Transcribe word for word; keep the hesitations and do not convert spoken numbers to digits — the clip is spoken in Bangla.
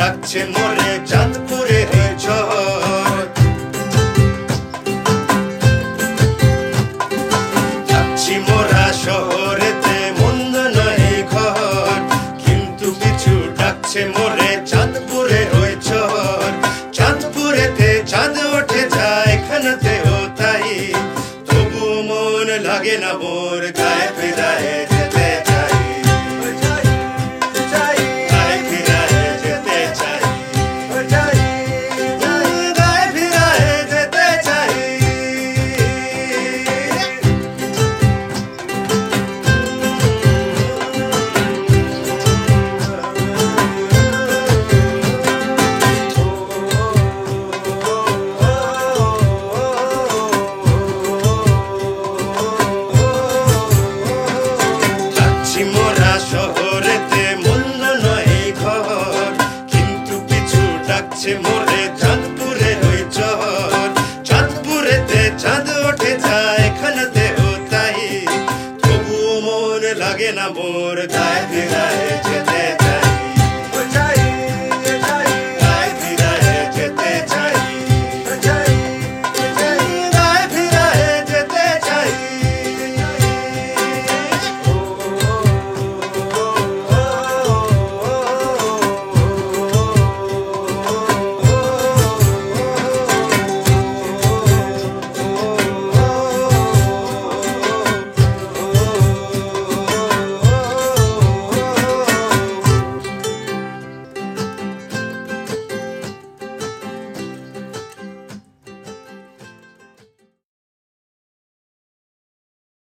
ডাকছে মোরে চাঁদপুরে ঝড়। যাচ্ছি মোরা শহরেতে মন্দ নয় ঘর, কিন্তু কিছু ডাকছে মোরে চাঁদপুরে ওই ঝড়। চাঁদপুরেতে চাঁদ ওঠে যায় এখানেতেও তাই, তবু মন লাগে না মোর গায়ে ফিরায় যেতে চাই। মোরা শহরেতে মন্দ নয় ঘর, কিন্তু কিছু ডাকছে।